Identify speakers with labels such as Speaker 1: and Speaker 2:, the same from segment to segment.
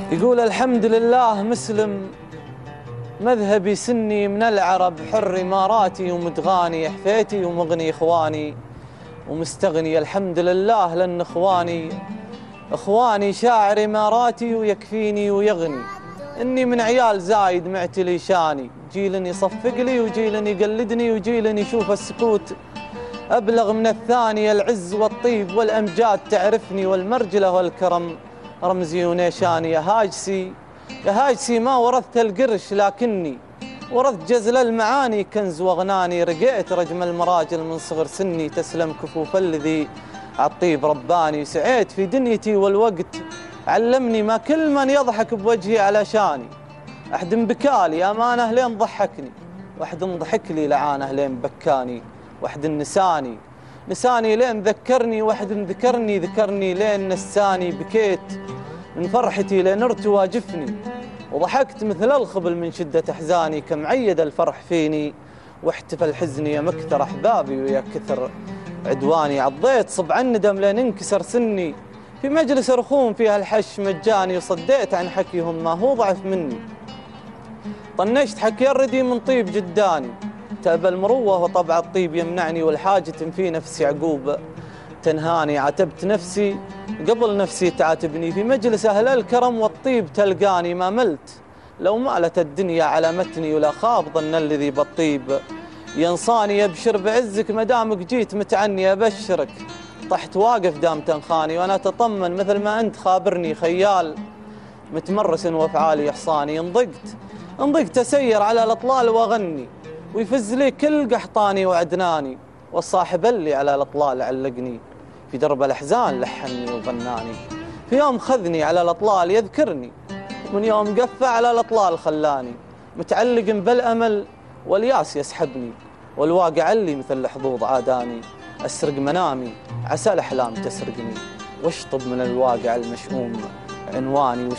Speaker 1: يقول الحمد لله مسلم مذهبي سني من العرب حر إماراتي ومدغاني حفيتي ومغني إخواني ومستغني الحمد لله لأن إخواني شاعر إماراتي ويكفيني ويغني إني من عيال زايد معتلي شاني جيل يصفق لي وجيل يقلدني وجيل يشوف السكوت أبلغ من الثاني العز والطيب والأمجاد تعرفني والمرجلة والكرم رمزي ونيشاني يا هاجسي ما ورثت القرش لكني ورثت جزل المعاني كنز واغناني رقيت رجم المراجل من صغر سني تسلم كفوف الذي عالطيب رباني سعيت في دنيتي والوقت علمني ما كل من يضحك بوجهي علشاني أحد بكالي أمانه لين ضحكني واحد ضحك لي لعانه لين بكاني واحد نساني لين ذكرني واحد ذكرني لين نساني بكيت من فرحتي لين ارتواجفني وضحكت مثل الخبل من شدة أحزاني كم عيد الفرح فيني واحتفل حزني يا مكثر أحبابي ويا كثر عدواني عضيت صبع الندم لين انكسر سني في مجلس رخوم فيها الحش مجاني وصديت عن حكيهم ما هو ضعف مني طنشت حكي الردي من طيب جداني تأبى المروة وطبع الطيب يمنعني والحاجة في نفسي عقوب تنهاني عاتبت نفسي قبل نفسي تعاتبني في مجلس أهل الكرم والطيب تلقاني ما ملت لو مالت الدنيا على متني ولا خاب ظن الذي بالطيب ينصاني يبشر بعزك مدامك جيت متعني أبشرك طحت واقف دام تنخاني وأنا تطمن مثل ما أنت خابرني خيال متمرس وأفعالي إحصاني انضقت أسير على الأطلال وأغني ويفز لي كل قحطاني وعدناني والصاحب اللي على الأطلال علقني في درب الأحزان لحني وغناني في يوم خذني على الأطلال يذكرني من يوم قفى على الأطلال خلاني متعلق بالأمل والياس يسحبني والواقع اللي مثل الحظوظ عاداني أسرق منامي عسى الأحلام تسرقني واشطب من الواقع المشؤوم عنواني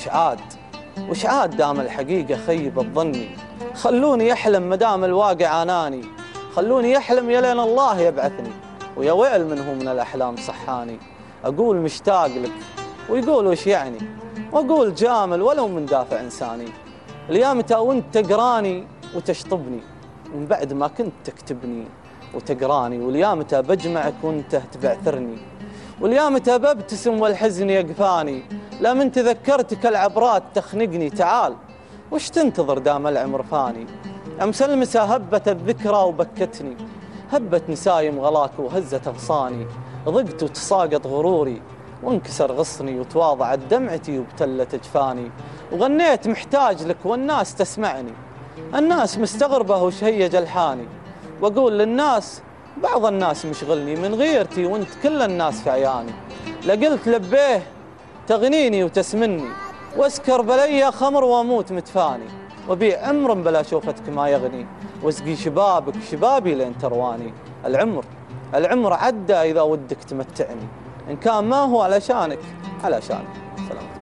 Speaker 1: وش عاد دام الحقيقة خيبت ظني خلوني أحلم مدام الواقع آناني خلوني أحلم يلين الله يبعثني ويا ويل من هو من الأحلام صحاني أقول مشتاق لك ويقول وش يعني وأقول جامل ولو من دافع إنساني اليامتى وانت تقراني وتشطبني من بعد ما كنت تكتبني وتقراني واليامتى بجمعك وانت تبعثرني واليامتى ببتسم والحزن يقفاني لا من تذكرتك العبرات تخنقني تعال وش تنتظر دام العمر فاني أمس المسا هبت الذكرى وبكتني هبت نسايم غلاك وهزت أغصاني ضقت وتساقط غروري وانكسر غصني وتواضعت دمعتي وابتلت أجفاني وغنيت محتاج لك والناس تسمعني الناس مستغربة وش هي جلحاني وأقول للناس بعض الناس مشغلني من غيرتي وانت كل الناس في عياني لقلت لبيه تغنيني وتسمني واسكر بلي خمر واموت متفاني وبيع عمر بلا شوفتك ما يغني واسقي شبابي لين ترواني العمر عدى إذا ودك تمتعني إن كان ما هو علشانك علشاني